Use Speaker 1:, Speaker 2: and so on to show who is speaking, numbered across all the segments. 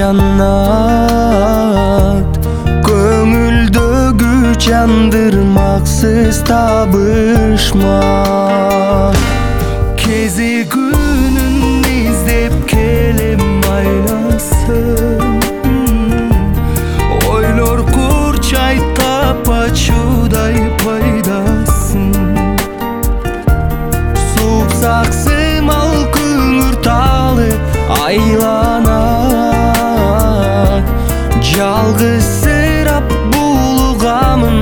Speaker 1: жаннат, көңүлдөгү жандырмаксыз табышма. Кези күнүн издеп келем айласын, ойлор курчай тапачудай пайдасын. Супсак сымал күңүр талы айланат, жалгызсырап булугамын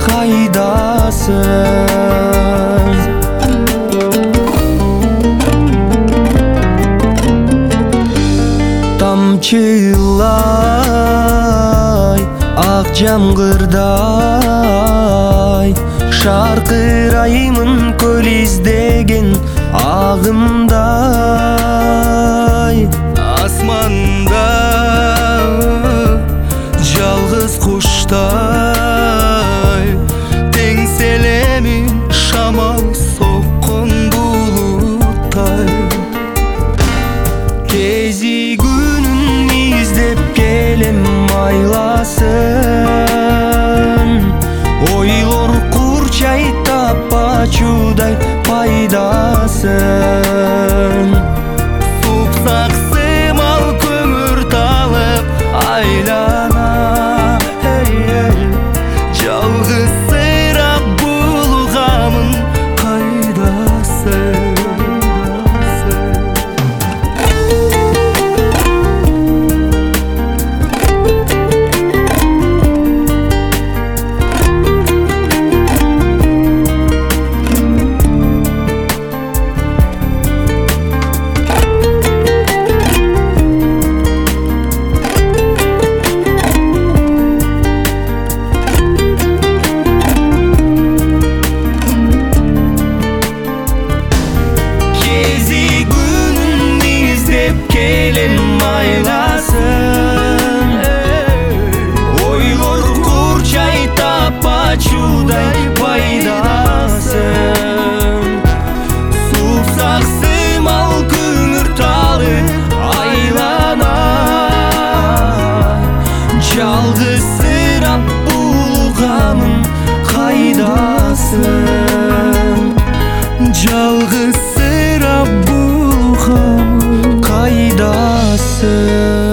Speaker 1: кайдасың? Тамчылай ак жамгырдай, шаркыраймын көл издеген агымдай. Асманда жалгыз куштай, теңселемин шамал соккон булуттай. Кези күнүн издеп келем айласын, ойлор курчай тапачудай пайдасын. Супсак сымал көмүр талып айлана, жалгызсырап булугамын кайдасың? Келем айласын, ойлор курчай тапачудай пайдасын. Супсак сымал күңүр талы айлана, жалгызсырап булугамын кайдасың? Жалгызсырап булугамын кайдасың?